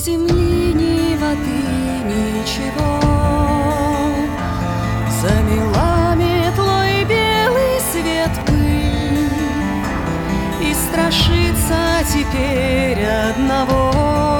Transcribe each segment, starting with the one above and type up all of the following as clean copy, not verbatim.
земли, ни воды, ничего. Замела метлой белый свет пыль, и страшится теперь одного: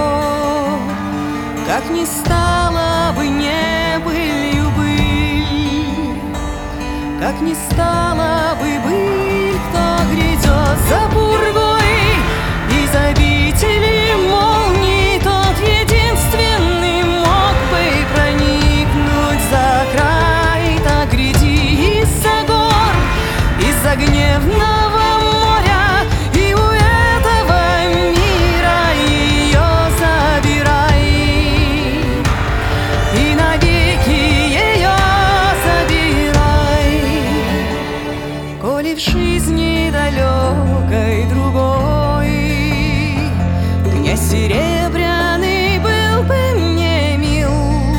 как не стало бы небылью быль, как не стало бы быль, кто грядет за пургой из обители молний, тот единственный мог бы проникнуть за край. Так гряди из-за гор, из-за гневного моря, и у этого мира ее забирай, и навеки ее забирай. Коли в жизни далекой другой князь Серебряный был бы мне мил,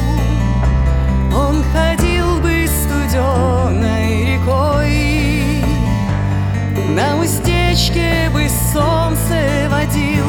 он ходил бы студеной рекой, на уздечке бы солнце водил,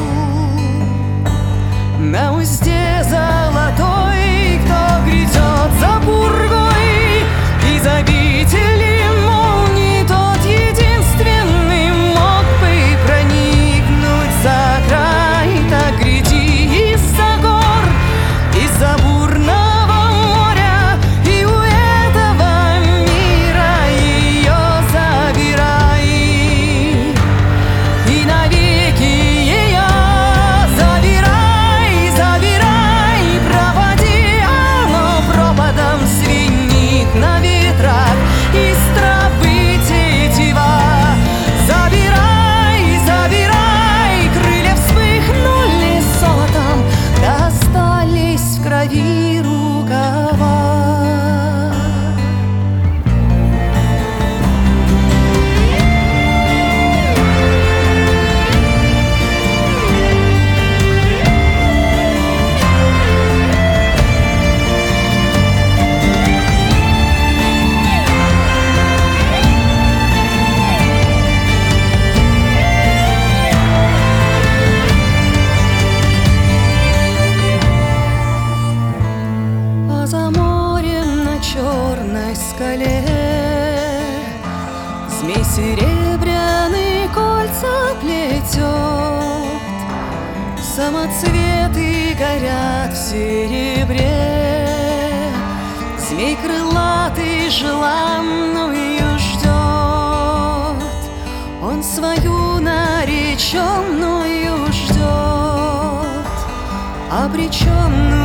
на узде золотой. Кто грядет за пургой из обители молний, тот единственный мог бы проникнуть за край. Так гряди из-за гор, из-за бурного моря, и у этого мира ее забирай, и навеки ее забирай, забирай. Проводи, оно пропадом свинит на ветрах, из травы тетива. Забирай, забирай, крылья вспыхнули золотом, да остались в крови рукава. А за морем на черной скале змей серебряный кольца плетет, самоцветы горят в серебре, змей крылатый желанную ждет, он свою нареченную ждет, обреченную